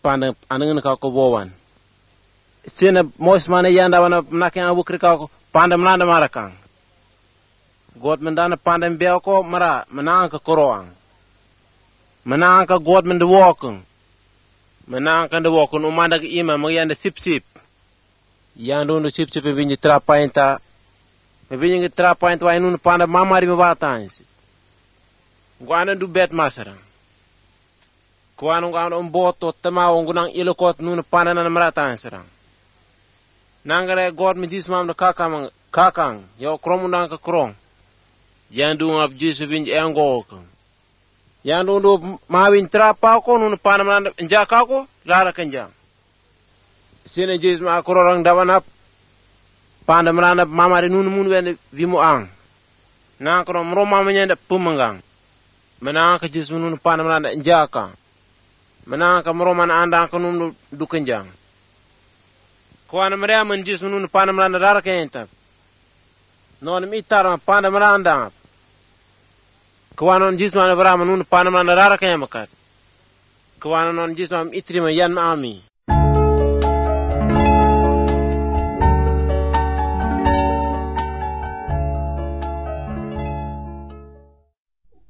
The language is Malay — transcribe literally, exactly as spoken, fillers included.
panda anengin ka ko bowan sina mos mana yanda wana nakin abu krika ko panda mlanda marakang god mendana panda mbeo ko mara menang ka koroang menang ka god mende wokung menang ka de wokun umanda ka ima magyanda sip sip yando no sip sip binyi trapainta me binyi trapainta wa inu panda mamari me batansi guana du bet masarang kuan ngang on boto tama ngunang ilokot nun panda na maratan sarang nangare god mi jismam na kakang kakang yo kromundang ka krong yandu ngap jisu bin engo kan yandu do mawin trapa ko nun panda man njaka ko lara kanjang sene jisma akororang dawanap panda man mamari nun mun wen vimu ang na krom roma manyanda pumangang mana ka jismu nun panda man njaka mana ka moroman anda ka num du kanjang ko ana mare man jis nun pana mranda dara kenta non mi tar pana mranda ko anon jis man bara nun pana mranda dara kema kat ko anon jis man itri ma yan ma ami